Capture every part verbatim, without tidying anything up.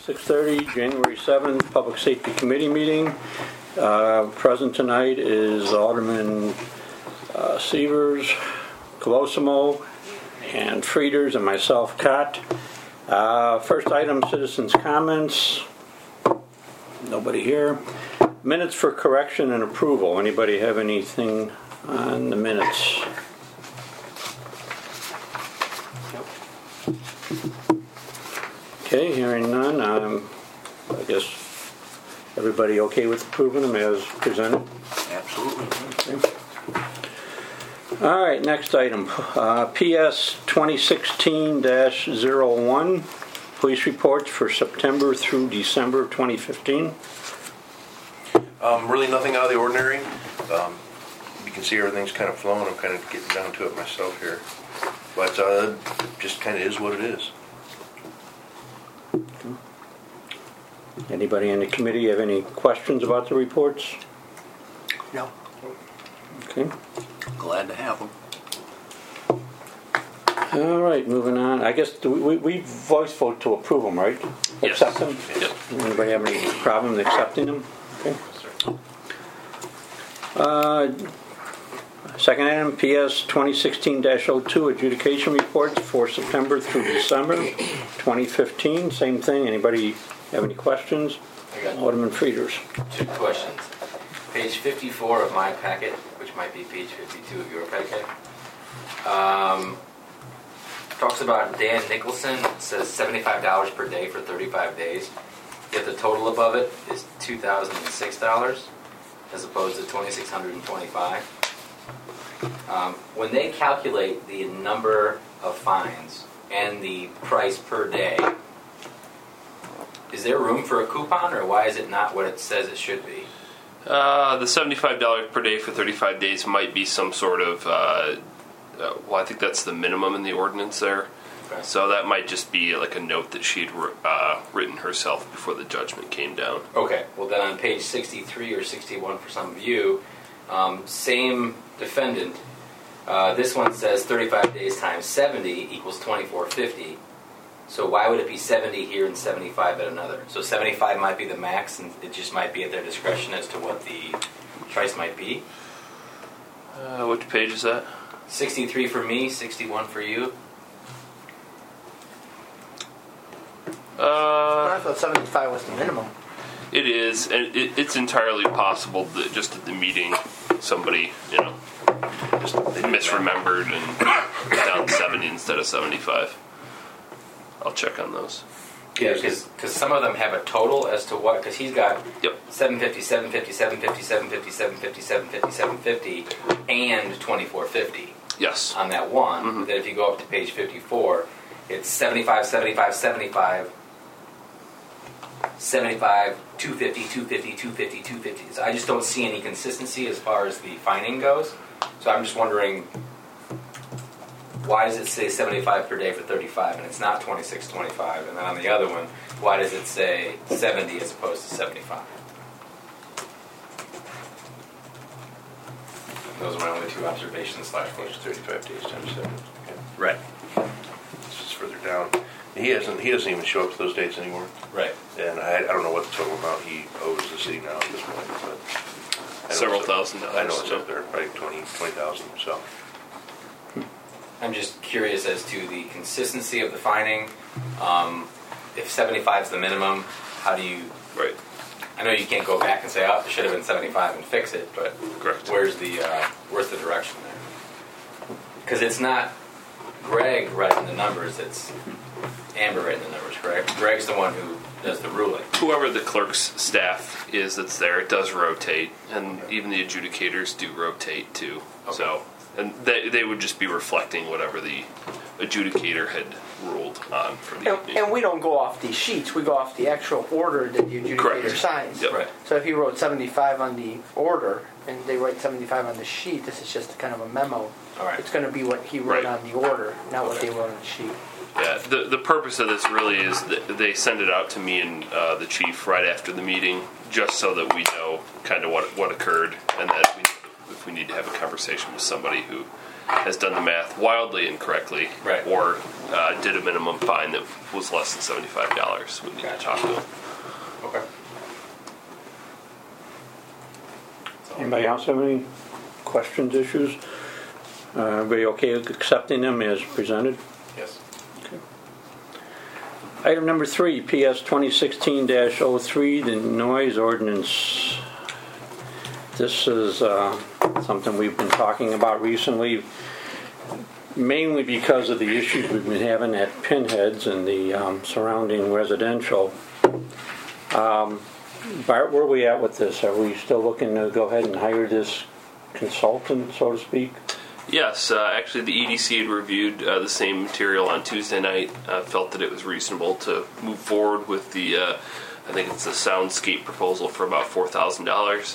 six thirty, January seventh, Public Safety Committee meeting. Uh, present tonight is Alderman uh, Severs, Colosimo, and Frieders, and myself, Cott. Uh, first item, citizens' comments. Nobody here. Minutes for correction and approval. Anybody have anything on the minutes? Okay, hearing none. Um, I guess everybody okay with approving them as presented? Absolutely. Okay. All right, next item. Uh, P S twenty sixteen dash oh one, police reports for September through December of twenty fifteen. Um, really nothing out of the ordinary. Um, you can see everything's kind of flowing. I'm kind of getting down to it myself here. But uh, just kind of is what it is. Anybody in the committee have any questions about the reports? No. Okay. Glad to have them. All right, moving on. I guess we, we, we voice vote to approve them, right? Yes. Accept them? Yep. Anybody have any problem accepting them? Okay. Uh, second item, P S twenty sixteen dash oh two, adjudication reports for September through December twenty fifteen. Same thing. Anybody have any questions? I got Alderman Frieders. two questions. Page fifty-four of my packet, which might be page fifty-two of your packet, um, talks about Dan Nicholson. It says seventy-five dollars per day for thirty-five days. Yet the total above it is two thousand six dollars as opposed to two thousand six hundred twenty-five dollars. Um, when they calculate the number of fines and the price per day, is there room for a coupon, or why is it not what it says it should be? Uh, the seventy-five dollars per day for thirty-five days might be some sort of, uh, uh, well, I think that's the minimum in the ordinance there. Okay. So that might just be like a note that she'd uh, written herself before the judgment came down. Okay, well then on page sixty-three or sixty-one for some of you, um, same defendant, uh, this one says thirty-five days times seventy equals twenty-four fifty. So why would it be seventy here and seventy-five at another? So seventy-five might be the max, and it just might be at their discretion as to what the price might be. Uh, which page is that? sixty-three for me, sixty-one for you. Uh, I thought seventy-five was the minimum. it is, and it, it's entirely possible that just at the meeting somebody, you know, Just misremembered and down seventy instead of seventy-five. I'll check on those. Yeah, because some of them have a total as to what, because he's got Yep. seven fifty, seven fifty, seven fifty, seven fifty, seven fifty, seven fifty, seven fifty, and twenty-four fifty Yes. on that one. Mhm. But then if you go up to page fifty-four, it's seventy-five, seventy-five, seventy-five, seventy-five, two fifty, two fifty, two fifty, two fifty. So I just don't see any consistency as far as the fining goes. So I'm just wondering, why does it say seventy-five per day for thirty-five and it's not twenty-six twenty-five? And then on the other one, why does it say seventy as opposed to seventy-five? Those are my only two observations slash questions. thirty-five days times seven. Okay. Right. This is further down. He hasn't. He doesn't even show up to those dates anymore. Right. And I, I don't know what the total amount he owes the city now at this point. But I know Several it's up- thousand dollars. I know it's up there, probably twenty, twenty thousand. So. I'm just curious as to the consistency of the fining. Um, if seventy-five is the minimum, how do you... Right. I know you can't go back and say, oh, it should have been seventy-five and fix it, but Correct. where's the uh, where's the direction there? Because it's not Greg writing the numbers, it's Amber writing the numbers, correct? Greg's the one who does the ruling. Whoever the clerk's staff is that's there, it does rotate, and even the adjudicators do rotate too. Okay. So, and they they would just be reflecting whatever the adjudicator had ruled on for the And, evening. and we don't go off these sheets. We go off the actual order that the adjudicator Correct. signs. Yep. Right. So if he wrote seventy-five on the order and they write seventy-five on the sheet, this is just kind of a memo. All right. It's going to be what he wrote Right. on the order, not what Okay. they wrote on the sheet. Yeah, the the purpose of this really is that they send it out to me and uh, the chief right after the meeting, just so that we know kind of what what occurred, and that we, if we need to have a conversation with somebody who has done the math wildly incorrectly, Right. or uh, did a minimum fine that was less than seventy-five dollars. We need to talk to them. Okay. Anybody else have any questions, issues? Uh, Everybody okay with accepting them as presented? Yes. Item number three, P S twenty sixteen dash oh three, the noise ordinance. This is uh, something we've been talking about recently, mainly because of the issues we've been having at Pinheads and the um, surrounding residential. Um, Bart, where are we at with this? Are we still looking to go ahead and hire this consultant, so to speak? Yes, uh, actually the E D C had reviewed uh, the same material on Tuesday night, uh, felt that it was reasonable to move forward with the, uh, I think it's a soundscape proposal for about four thousand dollars.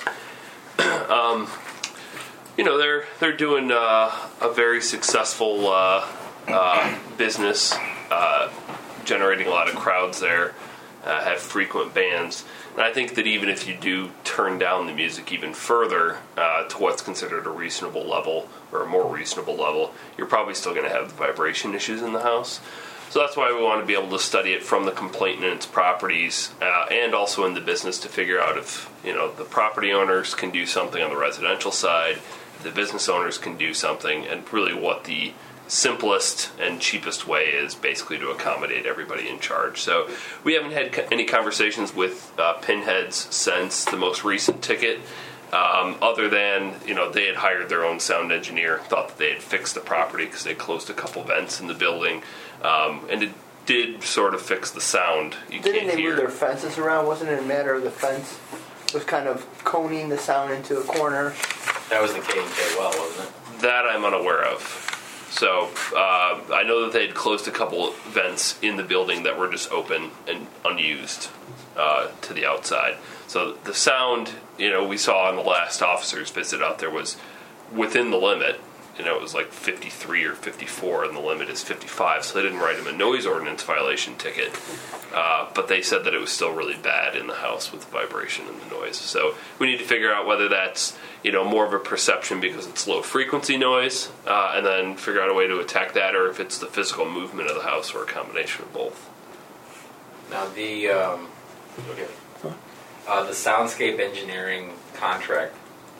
um, you know, they're they're doing uh, a very successful uh, uh, business, uh, generating a lot of crowds there, uh, have frequent bands. And I think that even if you do turn down the music even further uh, to what's considered a reasonable level or a more reasonable level, you're probably still going to have the vibration issues in the house. So that's why we want to be able to study it from the complainant and its properties, uh, and also in the business to figure out if, you know, the property owners can do something on the residential side, if the business owners can do something, and really what the simplest and cheapest way is basically to accommodate everybody in charge. So we haven't had co- any conversations with uh, Pinheads since the most recent ticket, um, other than, you know, they had hired their own sound engineer, thought that they had fixed the property because they closed a couple vents in the building, um, and it did sort of fix the sound. You Didn't can't they hear. move their fences around? Wasn't it a matter of the fence was kind of coning the sound into a corner? That was the K and K well, wasn't it? That I'm unaware of. So uh, I know that they had closed a couple of vents in the building that were just open and unused uh, to the outside. So the sound, you know, we saw on the last officer's visit out there was within the limit. You know, it was like fifty-three or fifty-four, and the limit is fifty-five. So they didn't write him a noise ordinance violation ticket, uh, but they said that it was still really bad in the house with the vibration and the noise. So we need to figure out whether that's, you know, more of a perception because it's low frequency noise, uh, and then figure out a way to attack that, or if it's the physical movement of the house, or a combination of both. Now the um, okay, uh, the soundscape engineering contract.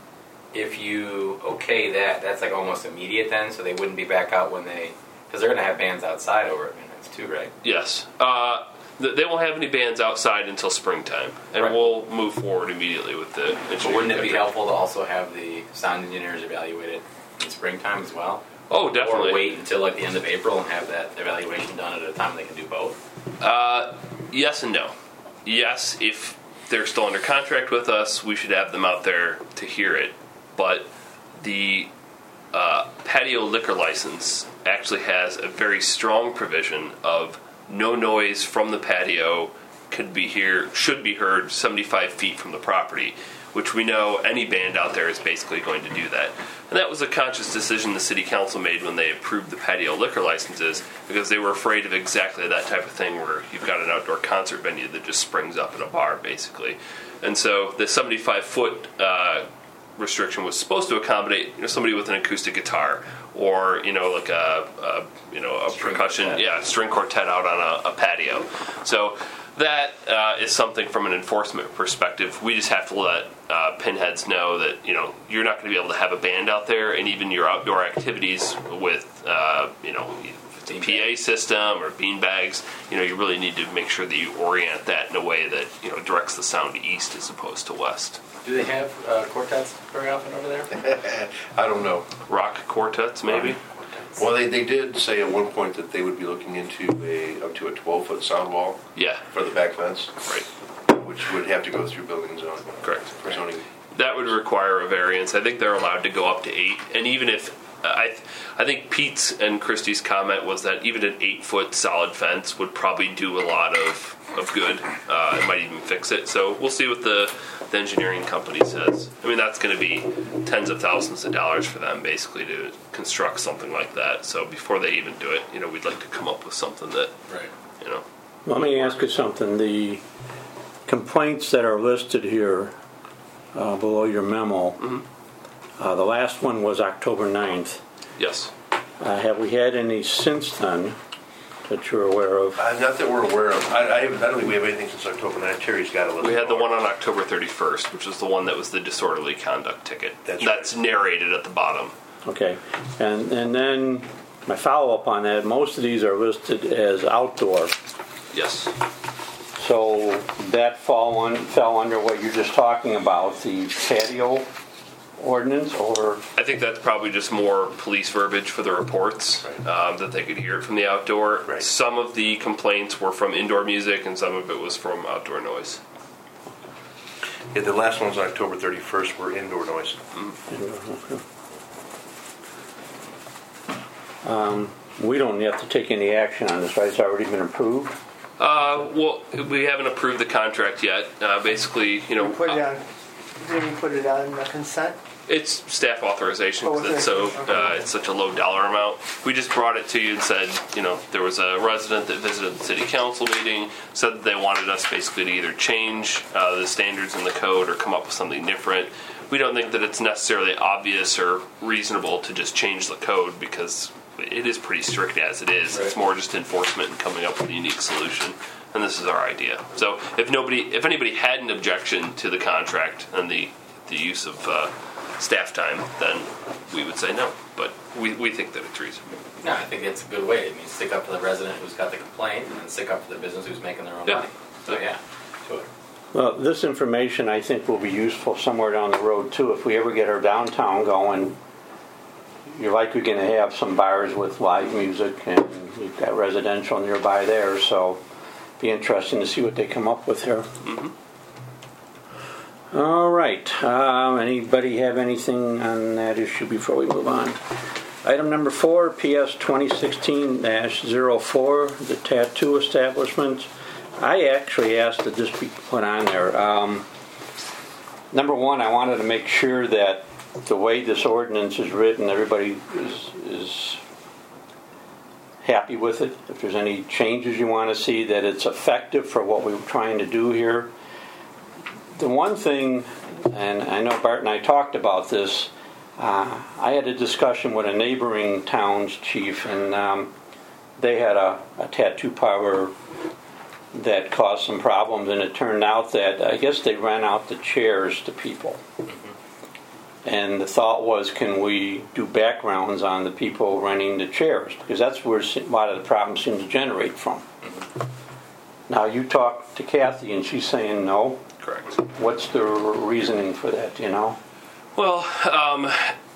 If you okay that, that's like almost immediate then, so they wouldn't be back out when they, because they're going to have bands outside over at Minutes too, right? Yes. Uh, th- they won't have any bands outside until springtime, and Right. we'll move forward immediately with the engineering. But wouldn't it be contract. helpful to also have the sound engineers evaluate it in springtime as well? Oh, definitely. Or wait until like the end of April and have that evaluation done at a time they can do both? Uh, yes and no. Yes, if they're still under contract with us, we should have them out there to hear it. But the uh, patio liquor license actually has a very strong provision of no noise from the patio could be hear should be heard seventy-five feet from the property, which we know any band out there is basically going to do that. And that was a conscious decision the city council made when they approved the patio liquor licenses, because they were afraid of exactly that type of thing where you've got an outdoor concert venue that just springs up in a bar, basically. And so the seventy-five foot uh, restriction was supposed to accommodate, you know, somebody with an acoustic guitar, or, you know, like a, a you know a String percussion quartet. yeah string quartet out on a, a patio. So that uh, is something from an enforcement perspective. We just have to let uh, Pinheads know that, you know, you're not going to be able to have a band out there, and even your outdoor activities with uh, you know if it's a P A system or beanbags, you know, you really need to make sure that you orient that in a way that, you know, directs the sound east as opposed to west. Do they have uh, quartets very often over there? I don't know. Rock quartets, maybe. Well, they, they did say at one point that they would be looking into a up to a twelve foot sound wall Yeah, for the back fence, right. which would have to go through building zone. Correct. For zoning. That would require a variance. I think they're allowed to go up to eight, and even if I, I think Pete's and Christie's comment was that even an eight foot solid fence would probably do a lot of of good. Uh, it might even fix it. So we'll see what the, the engineering company says. I mean, that's going to be tens of thousands of dollars for them basically to construct something like that. So before they even do it, you know, we'd like to come up with something that, Right. you know. Let me ask you something. The complaints that are listed here uh, below your memo, Mm-hmm. uh, the last one was October ninth. Yes. Uh, have we had any since then that you're aware of? Uh, not that we're aware of. I, I, haven't, I don't think we have anything since October ninth. Terry's got a list. We had the of one on October thirty-first, which was the one that was the disorderly conduct ticket. That's That's right. narrated at the bottom. Okay, and and then my follow-up on that, most of these are listed as outdoor. Yes. So that fall on, fell under what you're just talking about, the patio ordinance, or? I think that's probably just more police verbiage for the reports, Right. um, that they could hear it from the outdoor. Right. Some of the complaints were from indoor music, and some of it was from outdoor noise. Yeah, the last ones on October thirty-first were indoor noise. Um, we don't have to take any action on this, right? It's already been approved? Uh, well, we haven't approved the contract yet. Uh, basically, you know, We put it uh, on, did we put it on the consent? it's staff authorization Oh, because it's so okay. uh, it's such a low dollar amount. We just brought it to you and said, you know, there was a resident that visited the city council meeting, said that they wanted us basically to either change uh, the standards in the code or come up with something different. We don't think that it's necessarily obvious or reasonable to just change the code because it is pretty strict as it is. It's more just enforcement and coming up with a unique solution. And this is our idea. So if nobody, if anybody had an objection to the contract and the the use of uh, staff time, then we would say no. But we, we think that it's reasonable. No, I think it's a good way. I mean, stick up for the resident who's got the complaint, and then stick up for the business who's making their own Yeah. money. So yeah, sure. Well, this information I think will be useful somewhere down the road too. If we ever get our downtown going, you're likely going to have some bars with live music, and we've got residential nearby there, so be interesting to see what they come up with here. Mm-hmm. All right. Um, anybody have anything on that issue before we move on? Item number four, P S twenty sixteen dash oh four, the tattoo establishment. I actually asked that this be put on there. Um, number one, I wanted to make sure that the way this ordinance is written, everybody is, is happy with it. If there's any changes you want to see, that it's effective for what we're trying to do here. The one thing, and I know Bart and I talked about this, uh, I had a discussion with a neighboring town's chief, and um, they had a, a tattoo parlor that caused some problems, and it turned out that I guess they ran out the chairs to people. And the thought was, can we do backgrounds on the people renting the chairs? Because that's where a lot of the problems seem to generate from. Now, you talked to Kathy, and she's saying no. Correct. What's the reasoning for that, do you know? Well, um,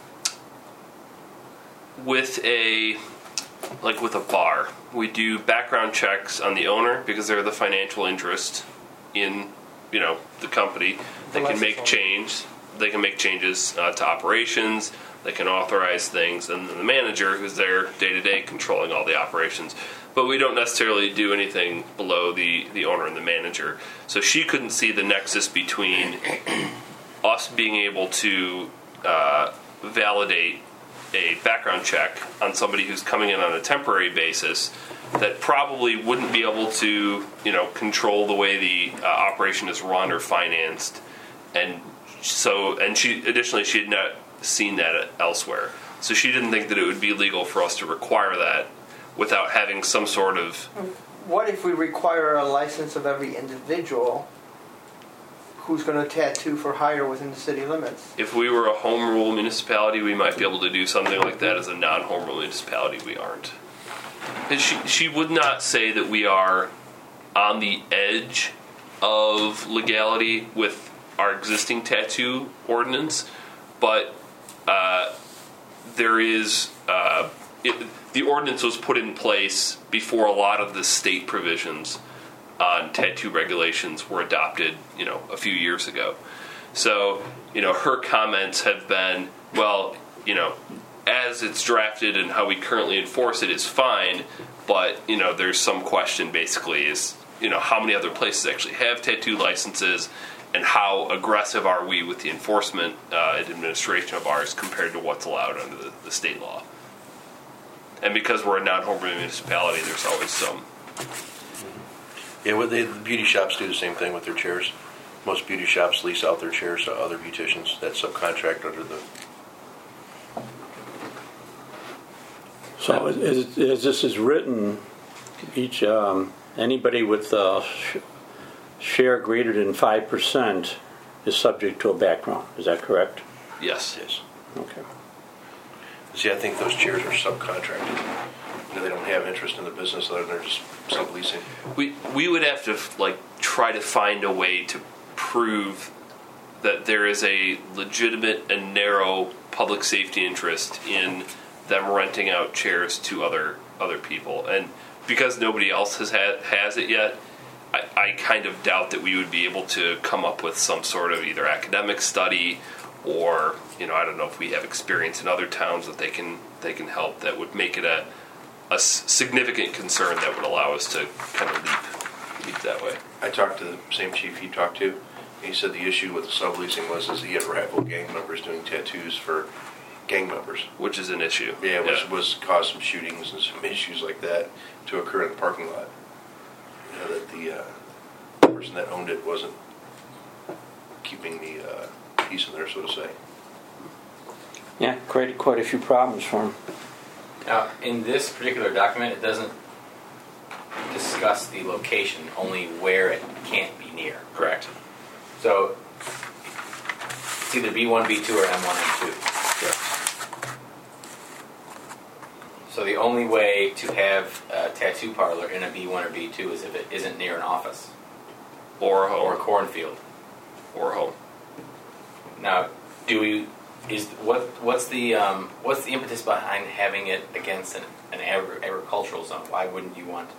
with a like with a bar, we do background checks on the owner because they're the financial interest in, you know, the company. They can make change. They can make changes uh, to operations. They can authorize things, and then the manager, who's there day to day, controlling all the operations. But we don't necessarily do anything below the, the owner and the manager. So she couldn't see the nexus between us being able to uh, validate a background check on somebody who's coming in on a temporary basis that probably wouldn't be able to, you know, control the way the uh, operation is run or financed. And so, and she additionally, she had not seen that elsewhere. So she didn't think that it would be legal for us to require that without having some sort of... What if we require a license of every individual who's going to tattoo for hire within the city limits? If we were a home rule municipality, we might be able to do something like that. As a non-home rule municipality, we aren't. And she, she would not say that we are on the edge of legality with our existing tattoo ordinance, but uh, there is... Uh, it, the ordinance was put in place before a lot of the state provisions on tattoo regulations were adopted, you know, a few years ago. So, you know, her comments have been, well, you know, as it's drafted and how we currently enforce it is fine, but, you know, there's some question basically is, you know, how many other places actually have tattoo licenses and how aggressive are we with the enforcement uh, and administration of ours compared to what's allowed under the, the state law. And because we're a non-home rule municipality, there's always some. Yeah, well, they, the beauty shops do the same thing with their chairs. Most beauty shops lease out their chairs to other beauticians that subcontract under the So as, as this is written, each um, anybody with a sh- share greater than five percent is subject to a background. Is that correct? Yes. Yes. Okay. See, I think those chairs are subcontracted. You know, they don't have interest in the business other than they're just subleasing. We we would have to like try to find a way to prove that there is a legitimate and narrow public safety interest in them renting out chairs to other other people, and because nobody else has had has it yet, I, I kind of doubt that we would be able to come up with some sort of either academic study or, you know, I don't know if we have experience in other towns that they can they can help that would make it a a s- significant concern that would allow us to kind of leap leap that way. I talked to the same chief he talked to. He said the issue with the subleasing was is he had rival gang members doing tattoos for gang members. Which is an issue. Yeah, which was caused some shootings and some issues like that to occur in the parking lot. You know, that the uh, person that owned it wasn't keeping the uh, peace in there, so to say. Yeah, created quite a few problems for him. Now, in this particular document, it doesn't discuss the location, only where it can't be near, correct? So, it's either B one, B two, or M one, M two. So the only way to have a tattoo parlor in a B one or B two is if it isn't near an office Or a or a home. cornfield. Or a home. Now, do we is what what's the um, what's the impetus behind having it against an, an agri- agricultural zone? Why wouldn't you want?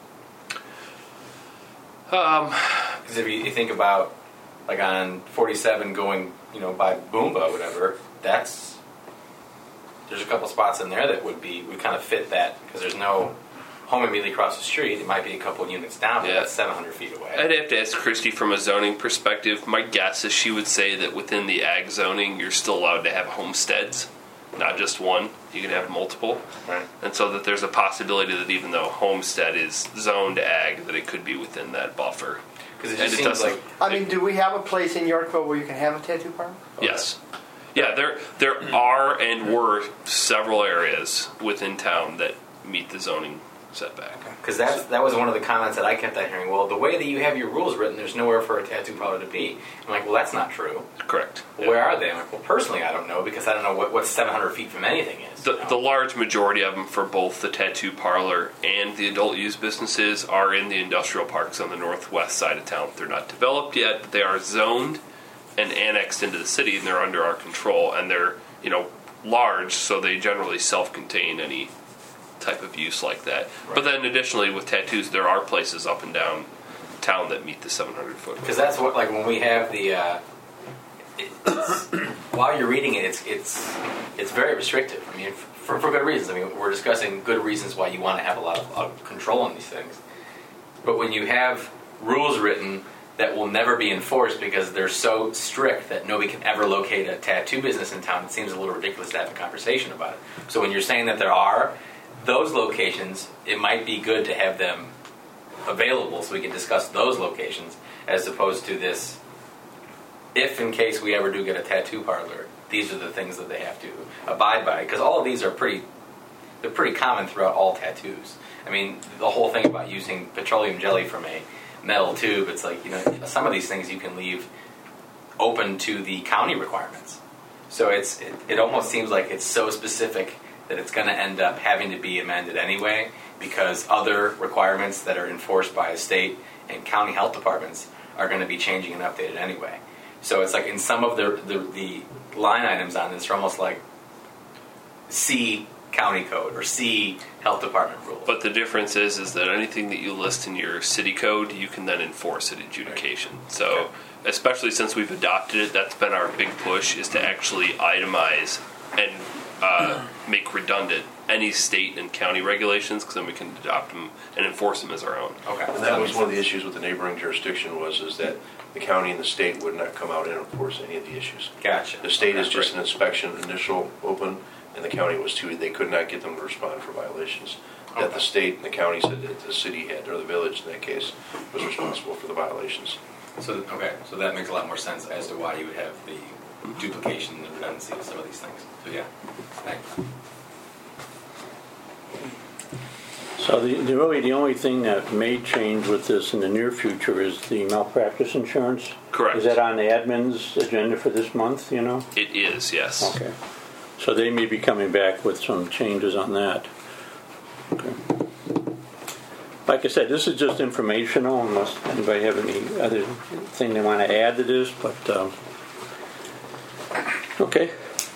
Um, Because if you, you think about like on forty-seven going, you know, by Boomba or whatever, that's there's a couple spots in there that would be would kind of fit that because there's no home immediately across the street. It might be a couple of units down, but Yeah. that's seven hundred feet away. I'd have to ask Christy from a zoning perspective. My guess is she would say that within the ag zoning, you're still allowed to have homesteads, not just one. You can have multiple. Right. And so that there's a possibility that even though homestead is zoned ag, that it could be within that buffer. Because it And just it seems doesn't- like I mean, do we have a place in Yorkville where you can have a tattoo parlor? Yes. Yeah, there there are and were several areas within town that meet the zoning setback. Because that's that was one of the comments that I kept on hearing. Well, the way that you have your rules written, there's nowhere for a tattoo parlor to be. I'm like, well, that's not true. Correct. Well, where are they? I'm like, well, personally, I don't know because I don't know what, what seven hundred feet from anything is. The, you know? the large majority of them for both the tattoo parlor and the adult use businesses are in the industrial parks on the northwest side of town. They're not developed yet, but they are zoned and annexed into the city, and they're under our control. And they're, you know, large, so they generally self-contain any type of use like that. Right. But then additionally with tattoos, there are places up and down town that meet the seven hundred foot. Because that's what, like, when we have the, uh, it's, while you're reading it, it's it's it's very restrictive. I mean, for, for good reasons. I mean, we're discussing good reasons why you want to have a lot of, of control on these things. But when you have rules written that will never be enforced because they're so strict that nobody can ever locate a tattoo business in town, it seems a little ridiculous to have a conversation about it. So when you're saying that there are those locations, it might be good to have them available so we can discuss those locations as opposed to this, if in case we ever do get a tattoo parlor, these are the things that they have to abide by. Because all of these are pretty, they're pretty common throughout all tattoos. I mean, the whole thing about using petroleum jelly from a metal tube, it's like, you know, some of these things you can leave open to the county requirements. So it's it, it almost seems like it's so specific that it's going to end up having to be amended anyway because other requirements that are enforced by state and county health departments are going to be changing and updated anyway. So it's like in some of the, the, the line items on this are almost like C county code or C health department rule. But the difference is is that anything that you list in your city code, you can then enforce at adjudication. Right. So okay. Especially since we've adopted it, that's been our big push, is to actually itemize and uh, make redundant any state and county regulations, because then we can adopt them and enforce them as our own. Okay. And that was one of the issues with the neighboring jurisdiction was is that the county and the state would not come out and enforce any of the issues. Gotcha. The state okay. is just an inspection, initial, open, and the county was too. They could not get them to respond for violations. Okay. That the state and the county said that the city had, or the village in that case, was responsible for the violations. So okay, so that makes a lot more sense as to why you would have the duplication and the redundancy of some of these things. So yeah, thanks. So the, the really, the only thing that may change with this in the near future is the malpractice insurance? Correct. Is that on the admin's agenda for this month, you know? It is, yes. Okay. So they may be coming back with some changes on that. Okay. Like I said, this is just informational unless anybody have any other thing they want to add to this, but, um, okay.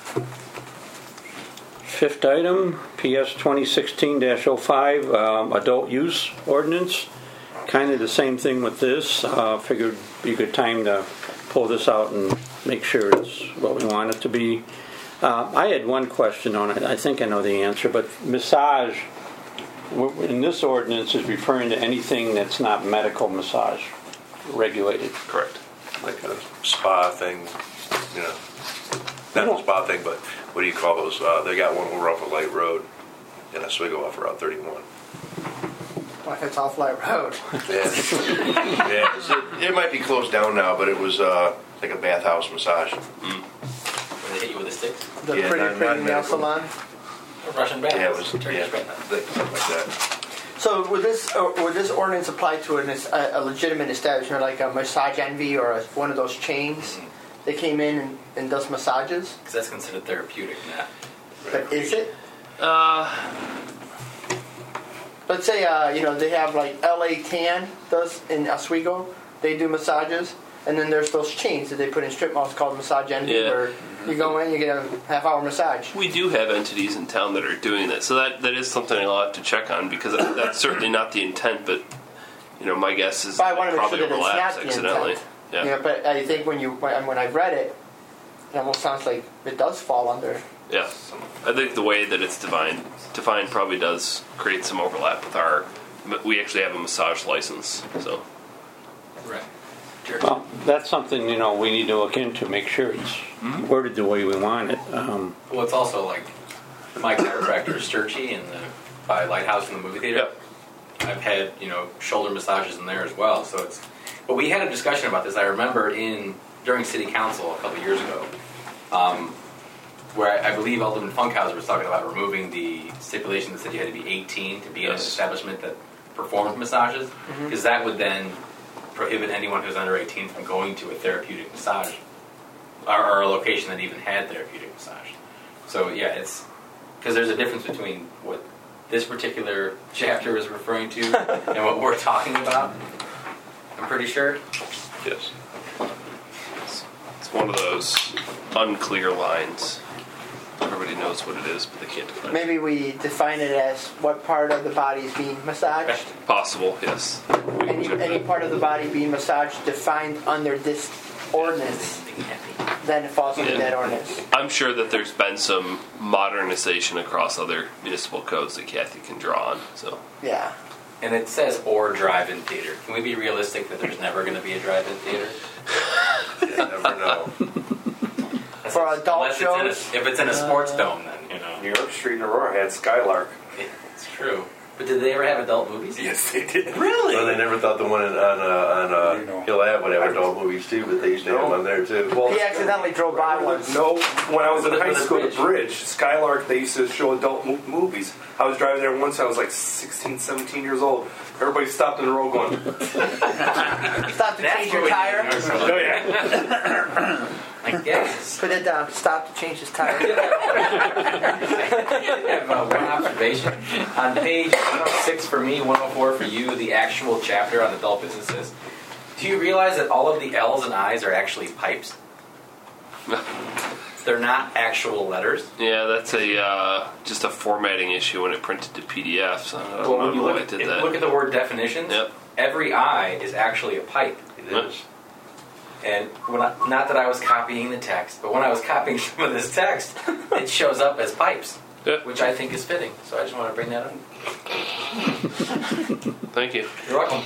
Fifth item, P S twenty sixteen dash oh five, um, adult use ordinance. Kind of the same thing with this. Uh, figured it'd be a good time to pull this out and make sure it's what we want it to be. Uh, I had one question on it. I think I know the answer, but massage w- in this ordinance is referring to anything that's not medical massage regulated. Correct. Like a spa thing, you know. Not a spa thing, but what do you call those? Uh, they got one over off of Light Road in Oswego off of Route thirty-one. Like it's off Light Road. Yeah. Yeah. So it might be closed down now, but it was uh, like a bathhouse massage. Where they hit you with a stick? The Yeah, pretty, not- pretty not nail medical. salon. A Russian bath. Yeah, it was Turkish yeah, bath. something like that. So would this uh, would this ordinance apply to an, a, a legitimate establishment like a Massage Envy or a, one of those chains? They came in and, and does massages, Because that's considered therapeutic, not. but is it? Uh, Let's say uh, you know they have like L A Tan does in Oswego. They do massages, and then there's those chains that they put in strip malls called Massage Envy, Yeah. where you go in, you get a half hour massage. we do have entities in town that are doing that, so that, that is something I'll have to check on because that, that's certainly not the intent. But you know, my guess is But I that want it to make probably sure that it's overlaps not the accidentally. intent. Yeah. Yeah, but I think when you when, when I read it, it almost sounds like it does fall under. Yeah, I think the way that it's defined, defined probably does create some overlap with our. We actually have a massage license, so Right. Church. Well, that's something, you know, we need to look into, make sure it's worded the way we want it. Um, Well, it's also like my chiropractor is Sturchy in the by Lighthouse in the movie theater. Yep. I've had you know shoulder massages in there as well. So it's. But we had a discussion about this. I remember in during City Council a couple of years ago, um, where I, I believe Alderman Funkhauser was talking about removing the stipulation that said you had to be eighteen to be in an Yes. establishment that performed massages, because that would then prohibit anyone who's under eighteen from going to a therapeutic massage or, or a location that even had therapeutic massage. So yeah, it's because there's a difference between what this particular chapter is referring to and what we're talking about. I'm pretty sure. Yes. it's, it's one of those unclear lines. Everybody knows what it is, but they can't define it. Maybe we define it as what part of the body is being massaged. Possible, yes. We can Any, check any that. part of the body being massaged defined under this ordinance, then it falls under Yeah. that ordinance. I'm sure that there's been some modernization across other municipal codes that Kathy can draw on. So Yeah. And it says or drive-in theater. Can we be realistic that there's never going to be a drive-in theater? You never know. That's- For adult unless it's in a- shows? if it's in a sports dome, then you know. New York Street in Aurora had Skylark. It's true. But did they ever have adult movies? Yes, they did. Really? Well, they never thought the one in, on uh, on You know. uh, Hill Ave would have adult movies too, but they used to have one there too. He accidentally drove by once. No, when I was in With a- high with a school, bridge. the bridge, Skylark, they used to show adult mo- movies. I was driving there once, I was like sixteen, seventeen years old. Everybody stopped in the road going, Stop to That's change what your we tire. need. oh yeah. I guess. Put it down. Stop to change his tire. I have uh, one observation. On page one oh six for me, one oh four for you, the actual chapter on adult businesses. Do you realize that all of the L's and I's are actually pipes? They're not actual letters. yeah, that's a uh, just a formatting issue when it printed to P D Fs. I don't Well, when you know look why I at, did if you that. look at the word definitions, Yep. every I is actually a pipe. It is. And when I, not that I was copying the text, but when I was copying some of this text, it shows up as pipes, Yeah. which I think is fitting. So I just want to bring that up. Thank you. You're welcome.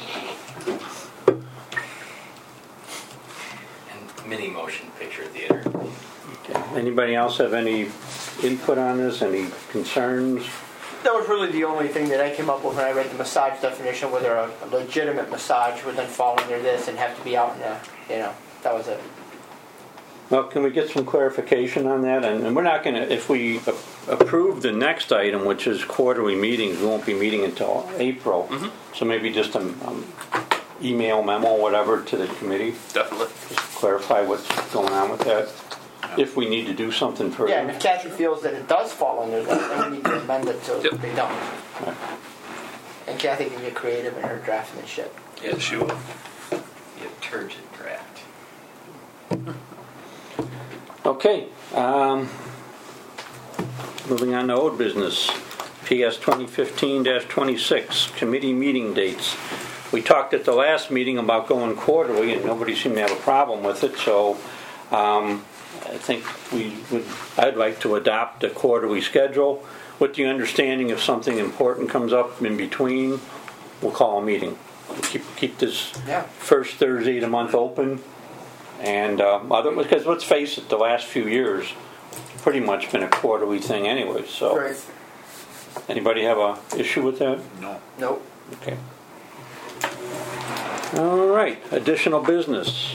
And mini motion picture theater. okay. Anybody else have any input on this? Any concerns? That was really the only thing that I came up with when I read the massage definition, whether a, a legitimate massage would then fall under this and have to be out in the, you know, that was it. Well, can we get some clarification on that? And, and we're not going to, if we a- approve the next item, which is quarterly meetings, we won't be meeting until April. Mm-hmm. So maybe just an um, email, memo, whatever, to the committee. Definitely. Just clarify what's going on with that. If we need to do something further. Yeah, and if Kathy feels that it does fall under that, then we need to amend it so Yep. they don't. Right. And Kathy can get creative in her draftsmanship. Yeah, She will. You turgid draft. Okay. Um, moving on to old business. P S twenty fifteen dash twenty-six, committee meeting dates. We talked at the last meeting about going quarterly, and nobody seemed to have a problem with it, so um, I think we would, I'd like to adopt a quarterly schedule with the understanding if something important comes up in between, we'll call a meeting. We'll keep, keep this Yeah. first Thursday of the month open. And um, other, because let's face it, the last few years, pretty much been a quarterly thing anyway. So, Right. anybody have a issue with that? No. Nope. Okay. All right. Additional business.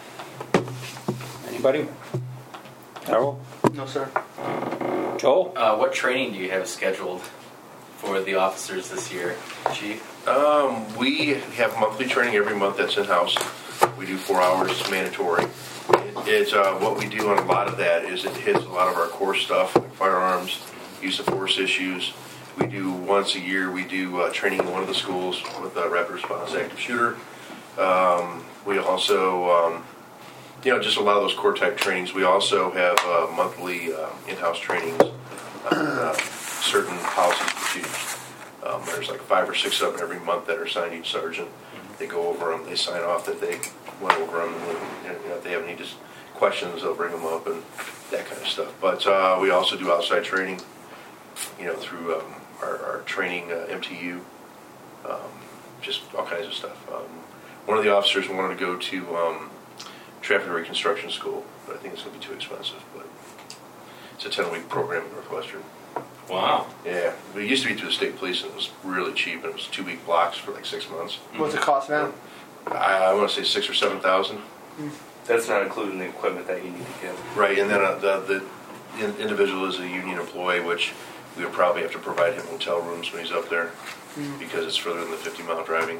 Anybody? Carol? No, sir. Joel? Uh, what training do you have scheduled for the officers this year, Chief? Um, we have monthly training every month that's in-house. We do four hours, it's mandatory. It's, uh, what we do on a lot of that is it hits a lot of our core stuff, like firearms, use of force issues. We do, once a year, we do uh, training in one of the schools with a rapid response active shooter. Um, we also, um, you know, just a lot of those core type trainings. We also have uh, monthly uh, in-house trainings on uh, certain policies and procedures. Um, there's like five or six of them every month that are signed each sergeant. They go over them, they sign off that they went over them, and you know, if they have any just questions, they'll bring them up and that kind of stuff. But uh, we also do outside training, you know, through um, our, our training uh, M T U, um, just all kinds of stuff. Um, one of the officers wanted to go to um, traffic reconstruction school, but I think it's going to be too expensive. But it's a ten-week program at Northwestern. Wow. Yeah, it used to be through the state police, and it was really cheap, and it was two-week blocks for like six months. What's it cost now? I, I want to say six or seven thousand. That's not including the equipment that you need to get. Right, and then uh, the the in, individual is a union employee, which we would probably have to provide him hotel rooms when he's up there, Mm. because it's further than the fifty mile driving.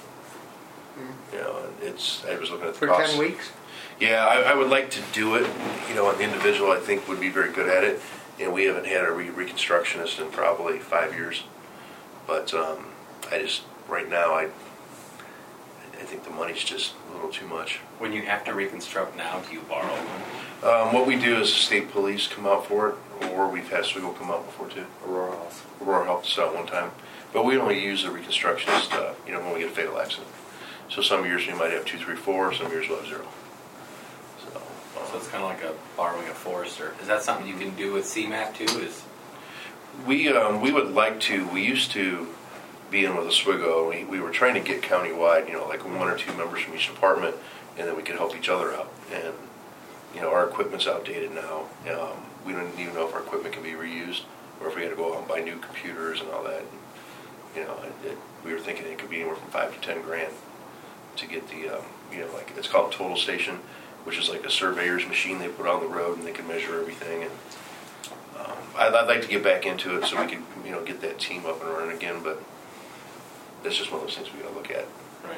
Mm. You know, and it's. I was looking at the For cost. ten weeks? Yeah, I, I would like to do it. You know, an individual I think would be very good at it, and we haven't had a re- reconstructionist in probably five years. But um, I just right now I I think the money's just a little too much. When you have to reconstruct now, do you borrow one? Um, what we do is the state police come out for it, or we've had Swigo come out before too. Aurora House. Aurora helped us out one time, but we only use the reconstructionist, uh, you know, when we get a fatal accident. So some years we might have two, three, four. Some years we'll have zero. So, uh, So it's kind of like a borrowing a Forester. Is that something you can do with C MAP too? Is we um, we would like to. We used to be in with Oswego. We we were trying to get countywide, you know, like one or two members from each department, and then we could help each other out. And you know, our equipment's outdated now. Um, we don't even know if our equipment can be reused, or if we had to go out and buy new computers and all that. And, you know, it, it, we were thinking it could be anywhere from five to ten grand to get the, um, you know, like it's called Total Station, which is like a surveyor's machine they put on the road, and they can measure everything. And um, I'd, I'd like to get back into it so we could, you know, get that team up and running again. But that's just one of those things we got to look at. right.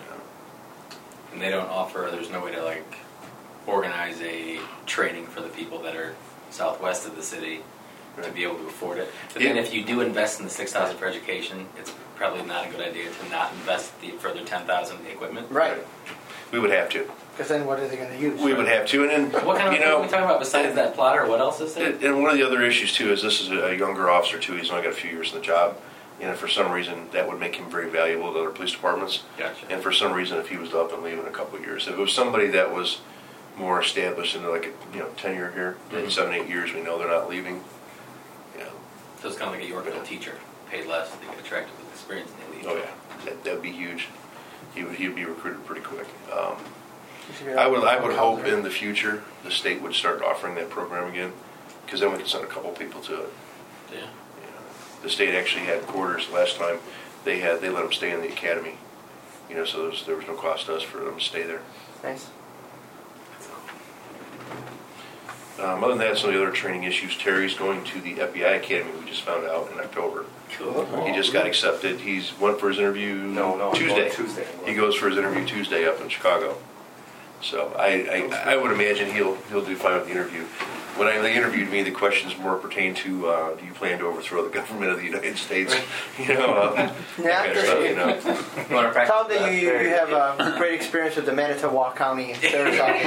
And they don't offer. There's no way to like organize a training for the people that are southwest of the city to Right. be able to afford it. But then Yeah. if you do invest in the six thousand for education, it's probably not a good idea to not invest the further ten thousand in the equipment. Right. We would have to. Because then what are they going to use? We would have to. And then, What kind of you equipment know, are we talking about besides that plotter? What else is there? And and one of the other issues too is this is a younger officer too. He's only got a few years in the job, and if for some reason that would make him very valuable to other police departments. Gotcha. And for some reason, if he was up and leave in a couple of years, if it was somebody that was more established into like a you know tenure here, Mhm. seven eight years, we know they're not leaving. You know, So it's kind of like a Yorkville teacher, paid less, they get attracted with experience and they leave. oh yeah, that that'd be huge. He would he'd be recruited pretty quick. Um, You should be I would I like- would hope in the future the state would start offering that program again, because then we could send a couple people to it. Yeah. You know, the state actually had quarters last time. They had they let them stay in the academy. You know, so there was, there was no cost to us for them to stay there. Nice. Um, other than that, some of the other training issues. Terry's going to the F B I Academy. We just found out in October. Cool. He just got accepted. He's went for his interview No, no, Tuesday. Tuesday. He goes for his interview Tuesday up in Chicago. So I, I, I would imagine he'll he'll do fine with the interview. When I, they interviewed me, the questions more pertain to uh, do you plan to overthrow the government of the United States? You know, uh, that Yeah, kind of stuff, you know. You want to practice? Tell them that you, you, you have a great experience with the Manitowoc County and Sarasota.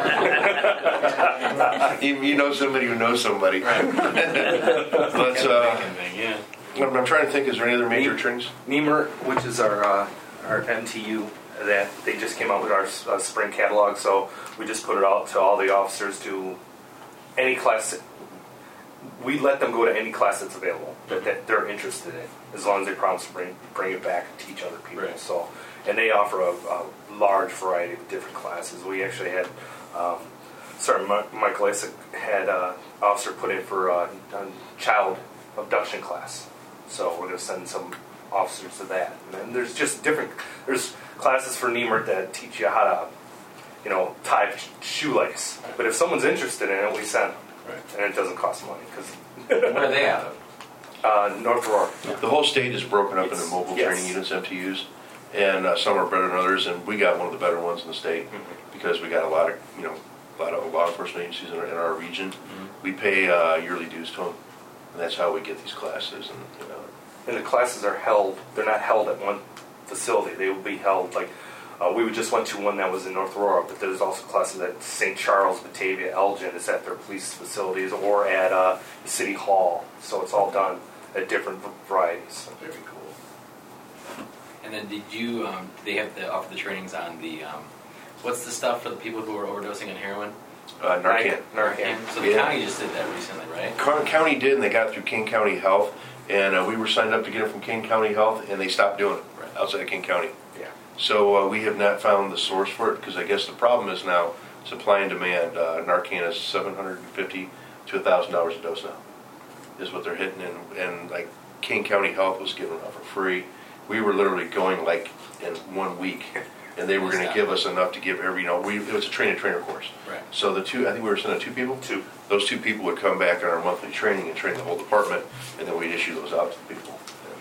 You, you know somebody who knows somebody. Right. But uh, yeah. I'm, I'm trying to think. Is there any other major trainings? Nemer, which is our uh, our M T U, that they just came out with our uh, spring catalog, so we just put it out to all the officers to any class. We let them go to any class that's available that, that they're interested in, as long as they promise to bring bring it back and teach other people. Right. So, and they offer a, a large variety of different classes. We actually had. Um, Sorry, Michael Isaac had an uh, officer put in for uh, a child abduction class. So we're going to send some officers to that. And then there's just different, there's classes for Nemert that teach you how to, you know, tie a shoelace. But if someone's interested in it, we send them. Right. And it doesn't cost money. Cause Where are they out of? uh, North Aurora. The whole state is broken up into It's- mobile yes. training units, M T Us, and uh, some are better than others. And we got one of the better ones in the state Mm-hmm. because we got a lot of, you know, a lot of law enforcement agencies in our, in our region. Mm-hmm. We pay uh, yearly dues to them, and that's how we get these classes. And you know, And the classes are held, they're not held at one facility. They will be held, like, uh, we just went to one that was in North Aurora, but there's also classes at Saint Charles, Batavia, Elgin, is at their police facilities, or at uh, City Hall. So it's all done at different v- varieties. Very cool. And then did you, um, they have the, offer the trainings on the, um, what's the stuff for the people who are overdosing on heroin? uh, Narcan. Narcan. So the Yeah. county just did that recently, right? Car- County did, and they got it through King County Health, and uh, we were signed up to get it from King County Health, and they stopped doing it Right. outside of King County. Yeah. So uh, we have not found the source for it because I guess the problem is now supply and demand. Uh, Narcan is seven hundred fifty to one thousand dollars a dose now, is what they're hitting, and, and like King County Health was giving it out for free. We were literally going like in one week, and they were going to give us enough to give every, you know, we, it was a trainer-trainer course. Right. So the two, I think we were sending two people. Two. Those two people would come back on our monthly training and train the whole department, and then we'd issue those out to the people.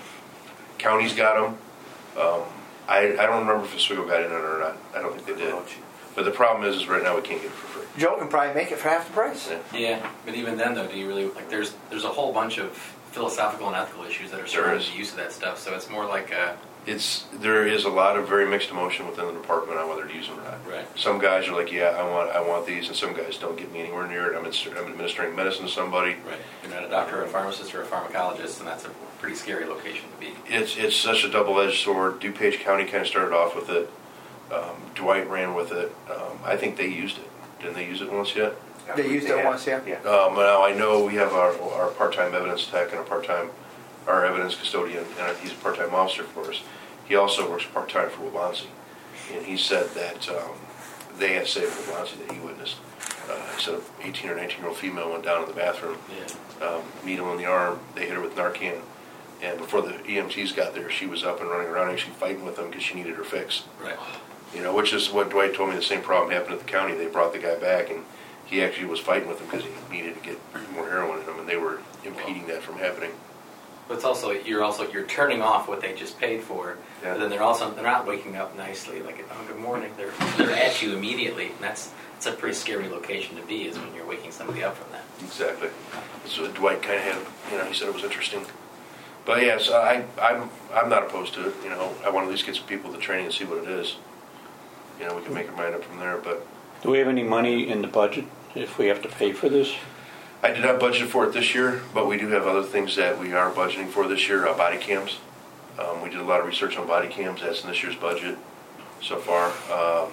Counties got them. Um, I, I don't remember if Oswego got in it or not. I don't think they did. But the problem is, is right now we can't get it for free. Joe can probably make it for half the price. Yeah. Yeah, but even then, though, do you really like? There's there's a whole bunch of philosophical and ethical issues that are surrounding is. the use of that stuff. So it's more like a It's there is a lot of very mixed emotion within the department on whether to use them or not. right. Some guys are like, yeah, I want I want these, and some guys don't get me anywhere near it. I'm, administ- I'm administering medicine to somebody. Right. You're not a doctor or a pharmacist or a pharmacologist, and that's a pretty scary location to be. It's it's such a double-edged sword. DuPage County kind of started off with it. Um, Dwight ran with it. Um, I think they used it. Didn't they use it once yet? They used it had- once, yeah. Yeah. Um, now I know we have our, our part-time evidence tech and a part-time our evidence custodian, and he's a part-time officer for us. He also works part-time for Wabansi, and he said that um, they had saved Wabansi that he witnessed. Uh, he said an eighteen or nineteen-year-old female went down in the bathroom, Yeah. um, needle in the arm. They hit her with Narcan, and before the E M Ts got there, she was up and running around, actually fighting with them because she needed her fix. Right. You know, which is what Dwight told me. The same problem happened at the county. They brought the guy back, and he actually was fighting with them because he needed to get more heroin in him, and they were impeding that from happening. But it's also you're also you're turning off what they just paid for. Yeah. But then they're also they're not waking up nicely like oh good morning. They're they're at you immediately, and that's it's a pretty scary location to be is when you're waking somebody up from that. Exactly. So Dwight kind of had, you know, he said it was interesting. But yes, I, I'm I'm not opposed to it. You know, I want to at least get some people to training and see what it is. You know, we can make our mind up from there. But Do we have any money in the budget if we have to pay for this? I did not budget for it this year, but we do have other things that we are budgeting for this year. Uh, body cams. Um, we did a lot of research on body cams. That's in this year's budget so far. Um,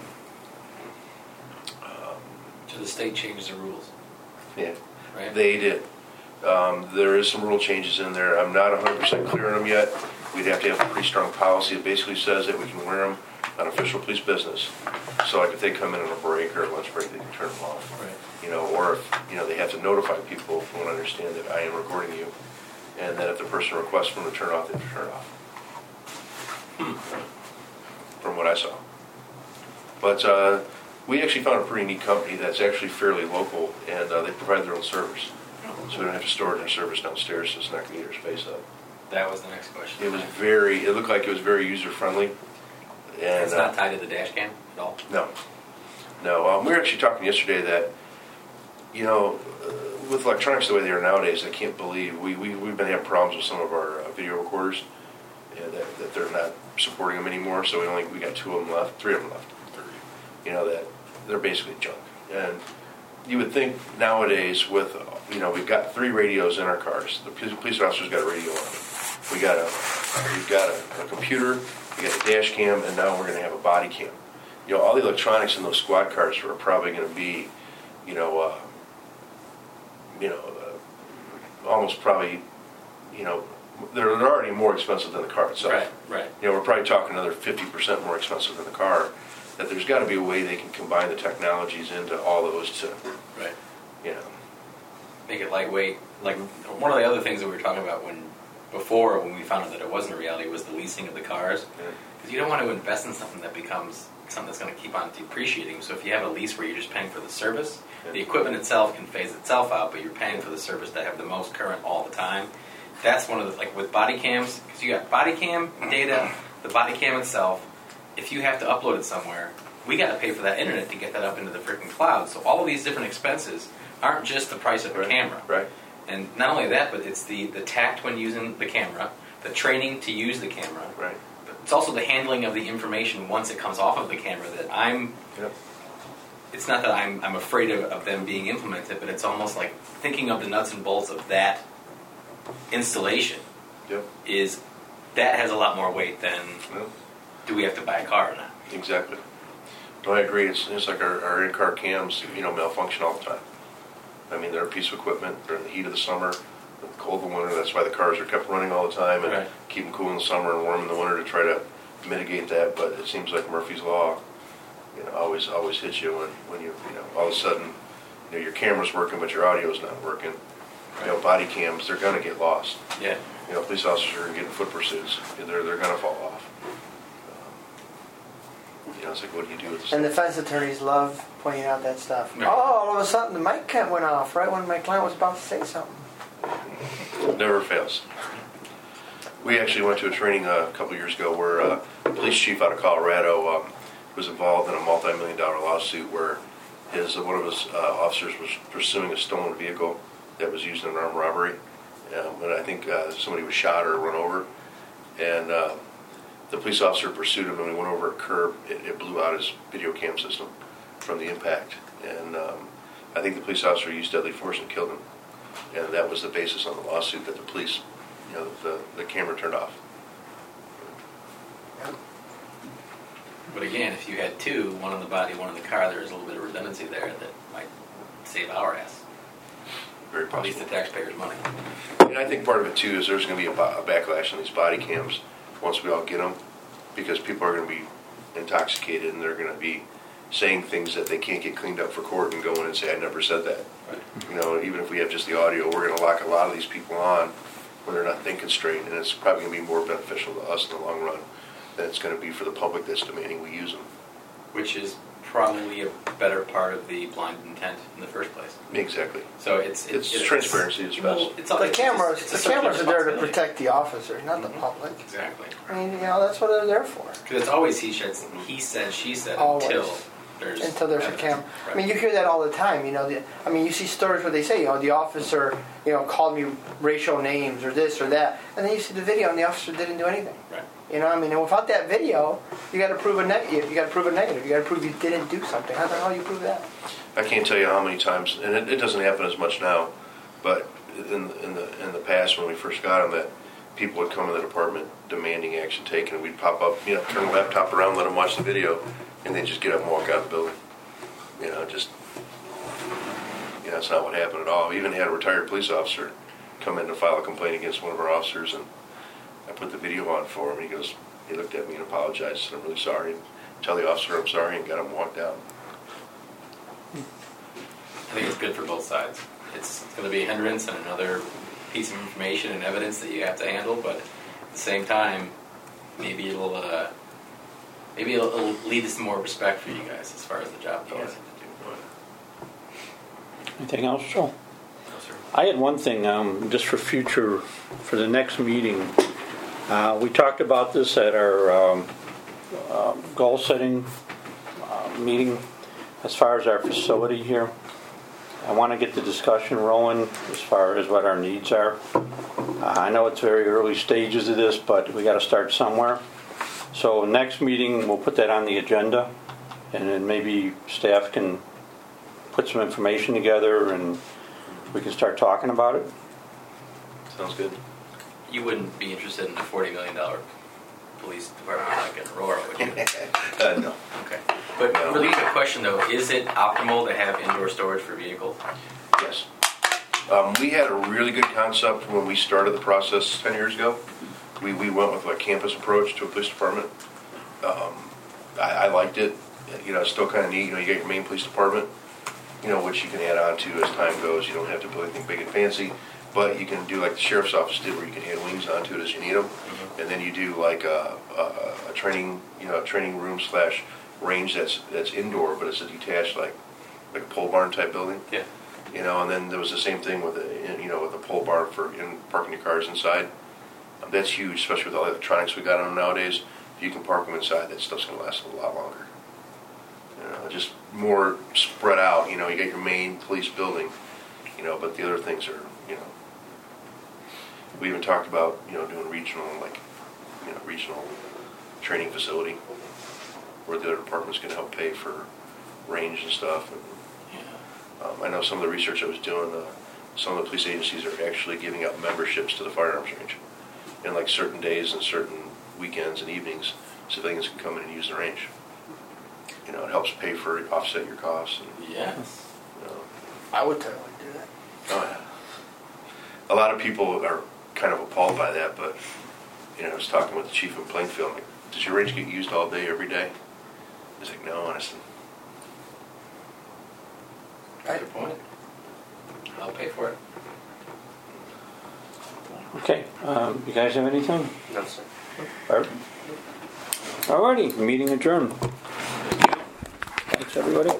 um, So the state changes the rules, yeah. right? They did. Um, there is some rule changes in there. I'm not one hundred percent clear on them yet. We'd have to have a pretty strong policy. It basically says that we can wear them on official police business. So like if they come in on a break or a lunch break, they can turn them off. Right. You know, or if, you know, they have to notify people who want to understand that I am recording you. And then if the person requests for them to turn it off, they have to turn it off. From what I saw. But uh, We actually found a pretty neat company that's actually fairly local, and uh, they provide their own servers. So we don't have to store it in our servers downstairs, so it's not going to eat our space up. That was the next question. It was very, it looked like it was very user-friendly. And, It's not tied to the dash cam at all? No. No, um, we were actually talking yesterday that, you know, uh, with electronics the way they are nowadays, I can't believe, we, we, we've been having problems with some of our uh, video recorders, and that, that they're not supporting them anymore, so we only, we got two of them left, three of them left. You know, that they're basically junk. And you would think nowadays with, you know, we've got three radios in our cars. The police police officer's got a radio on. We got a, we've got a, a computer, we got a dash cam, and now we're going to have a body cam. You know, all the electronics in those squad cars are probably going to be, you know, uh, you know, uh, almost probably, you know, they're, they're already more expensive than the car itself. Right, right. You know, we're probably talking another fifty percent more expensive than the car. That there's got to be a way they can combine the technologies into all those to, Right. you know. Make it lightweight. Like, one of the other things that we were talking about when before, when we found out that it wasn't a reality, was the leasing of the cars. Because Yeah. you don't want to invest in something that becomes something that's going to keep on depreciating. So if you have a lease where you're just paying for the service, Yeah. the equipment itself can phase itself out, but you're paying for the service to have the most current all the time. That's one of the, like with body cams, because you got body cam data, the body cam itself. If you have to upload it somewhere, we got to pay for that internet to get that up into the freaking cloud. So all of these different expenses aren't just the price of the Right. camera. Right. And not only that, but it's the, the tact when using the camera, the training to use the camera. Right. But it's also the handling of the information once it comes off of the camera that I'm... Yep. It's not that I'm, I'm afraid of, of them being implemented, but it's almost like thinking of the nuts and bolts of that installation Yep. is... That has a lot more weight than Yep. do we have to buy a car or not. Exactly. No, I agree. It's, it's like our, our in-car cams, you know, malfunction all the time. I mean, they're a piece of equipment. They're in the heat of the summer, the cold of the winter. That's why the cars are kept running all the time and Right. keep them cool in the summer and warm in the winter to try to mitigate that. But it seems like Murphy's Law, you know, always always hits you when, when you, you know, all of a sudden, you know, your camera's working but your audio's not working. You know, body cams, they're going to get lost. Yeah. You know, police officers are getting foot pursuits. They're, they're going to fall off. Um, you know, it's like, what do you do with this? And defense attorneys love pointing out that stuff. Right. Oh, all of a sudden the mic cat went off right when my client was about to say something. Never fails. We actually went to a training uh, a couple years ago where uh, a police chief out of Colorado um, was involved in a multi-million dollar lawsuit where his one of his uh, officers was pursuing a stolen vehicle that was used in an armed robbery. Um, and I think uh, somebody was shot or run over. And uh, the police officer pursued him, and when he went over a curb, it, it blew out his video cam system from the impact. And um, I think the police officer used deadly force and killed him. And that was the basis on the lawsuit that the police, you know, the, the camera turned off. But again, if you had two, one on the body, one in the car, there's a little bit of redundancy there that might save our ass. Very At least the possible. taxpayers' money. And I think part of it too is there's going to be a, ba- a backlash on these body cams once we all get them, because people are going to be intoxicated and they're going to be saying things that they can't get cleaned up for court and go in and say, I never said that. Right. You know, even if we have just the audio, we're going to lock a lot of these people on when they're not thinking straight, and it's probably going to be more beneficial to us in the long run than it's going to be for the public that's demanding we use them. Which is probably a better part of the blind intent in the first place. Exactly. So it's It's transparency is well, best. it's all- The it's- cameras, it's a the circular cameras are there to responsibility. protect the officer, not the public. Exactly. I mean, you know, that's what they're there for. Because it's always he said, he said, she said Always. until there's Until there's a evidence. camera. Right. I mean, you hear that all the time. You know, the, I mean, you see stories where they say, you know, the officer, you know, called me racial names or this or that, and then you see the video and the officer didn't do anything. Right. You know, I mean, and without that video, you got to prove a negative. You got to prove a negative. You got to prove you didn't do something. How the hell do you prove that? I can't tell you how many times, and it, it doesn't happen as much now, but in, in the in the past when we first got them, that people would come in the department demanding action taken, and we'd pop up, you know, turn the laptop around, let them watch the video, and then just get up and walk out of the building. You know, just, you know, that's not what happened at all. We even had a retired police officer come in to file a complaint against one of our officers, and I put the video on for him, and he goes, he looked at me and apologized, said, I'm really sorry, and tell the officer I'm sorry, and got him walked out. I think it's good for both sides. It's going to be a hindrance and another piece of information and evidence that you have to handle, but at the same time, maybe it'll uh, maybe it'll, it'll lead to some more respect for you guys as far as the job goes. Anything else, Joe? No, sir. I had one thing, um, just for future, for the next meeting. Uh, we talked about this at our um, uh, goal setting uh, meeting as far as our facility here. I want to get the discussion rolling as far as what our needs are. Uh, I know it's very early stages of this, but we got to start somewhere. So next meeting, we'll put that on the agenda, and then maybe staff can put some information together and we can start talking about it. Sounds good. You wouldn't be interested in a forty million dollars police department like in Aurora, would you? uh, no. Okay. But No. really quick question though, is it optimal to have indoor storage for vehicles? Yes. Um, we had a really good concept when we started the process ten years ago. We, we went with a campus approach to a police department. Um, I, I liked it. You know, it's still kind of neat. You know, you get your main police department, you know, which you can add on to as time goes. You don't have to build anything big and fancy, but you can do like the sheriff's office did, where you can add wings onto it as you need them. Mm-hmm. And then you do like a, a, a training, you know, a training room slash range that's that's indoor, but it's a detached like like a pole barn type building. Yeah. You know, and then there was the same thing with a, you know, with a pole barn for in parking your cars inside. Um, that's huge, especially with all the electronics we got on them nowadays. If you can park them inside, that stuff's going to last a lot longer. You know, just more spread out. You know, you got your main police building, you know, but the other things are, you know, we even talked about, you know, doing regional, like, you know, regional training facility where the other departments can help pay for range and stuff. And, um, I know some of the research I was doing, uh, some of the police agencies are actually giving out memberships to the firearms range. And like certain days and certain weekends and evenings, civilians can come in and use the range. You know, it helps pay for, offset your costs. And, Yes. you know, I would totally do that. oh, yeah. A lot of people are kind of appalled by that, but, you know, I was talking with the chief in Plainfield, like, does your range get used all day, every day? He's like, no, honestly. Good point. I'll pay for it. Okay, um, you guys have anything? No, sir. Barb? Alrighty, meeting adjourned. Thanks, everybody.